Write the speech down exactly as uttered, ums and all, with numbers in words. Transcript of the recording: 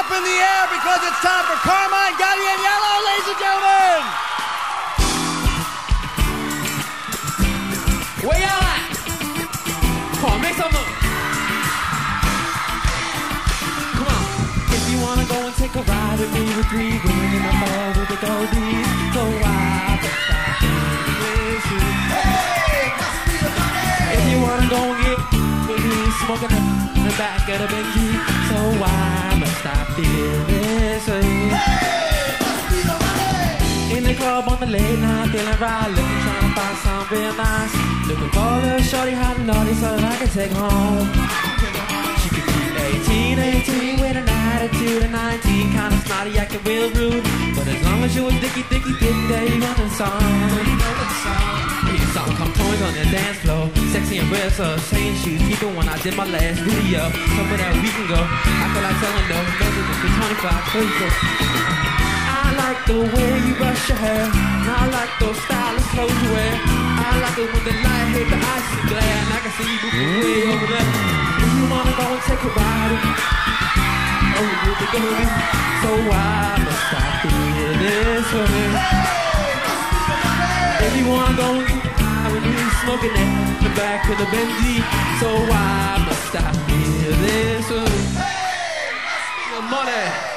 up in the air because it's time for Carmine Gallianiello, ladies and gentlemen! Where y'all at? Come on, make some noise. Come on. If you wanna go and take a ride with me with three women in my car with the goldies, so why the stop with you? Hey, must be the money. If you wanna go and get with me smoking up in the back of the Benji, so why must I feel this way? Hey, must be the money. In the club on the late night, feeling right, looking, trying to find something real nice. Looking for a little shorty, hot and naughty, so that I can take home. She could be eighteen, eighteen, with an attitude of nineteen, kinda snotty, acting real rude. But as long as you a dicky, dicky, dick, there you run the song. You know the song. You saw come toys on the dance floor, sexy and real, so saying she's keeping when I did my last video. Somewhere that we can go. I feel like telling no, maybe it's been twenty-five, thirty. I like the way you brush your hair, and I like those stylish clothes you wear. I like it when the light hit the icy glare, and I can see you moving way over there. If you wanna go and take a ride, oh, you the going, so why must I feel this way? If you wanna go and ride with me smoking it in the back of the Benji, so why must I feel this way? Hey, must be The money.